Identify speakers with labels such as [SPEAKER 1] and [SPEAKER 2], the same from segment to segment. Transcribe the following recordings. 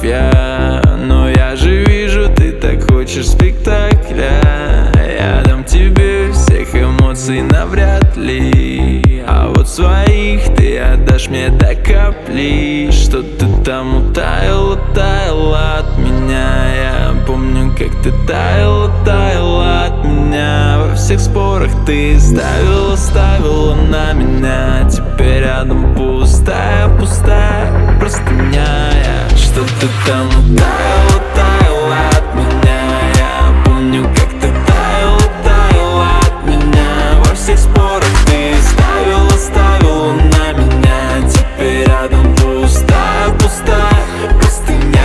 [SPEAKER 1] я. Но я же вижу, ты так хочешь спектакля. Я дам тебе всех эмоций навряд ли, а вот своих ты отдашь мне до капли. Что ты там утаяла, таяла от меня. Я помню, как ты таяла, таяла от меня. Во всех спорах ты ставила на меня. Теперь рядом пустая, пустая простыня. Что ты там утаяла, таяла от меня. Я помню, как ты таяла, таяла от меня. Во всех спорах ты ставила на меня. Теперь рядом пустая, пустая простыня.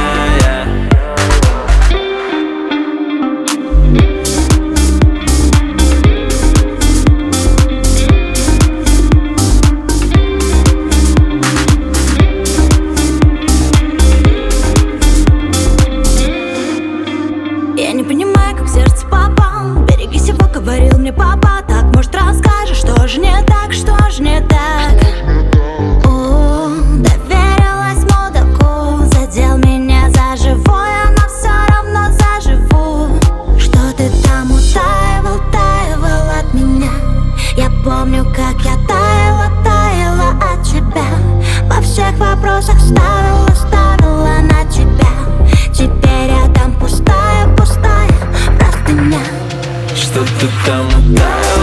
[SPEAKER 2] Я не понимаю, как в сердце попал. Берегись его, говорил мне папа. Так, может, расскажешь, что же не так, что же не так? Доверилась мудаку, задел меня за живое, но все равно заживу. Что ты там утаивал, таял от меня? Я помню, как я таяла, таяла от тебя. Во всех вопросах ставила на тебя. Теперь рядом пустая, пустая простыня.
[SPEAKER 1] Что ты там утаяла,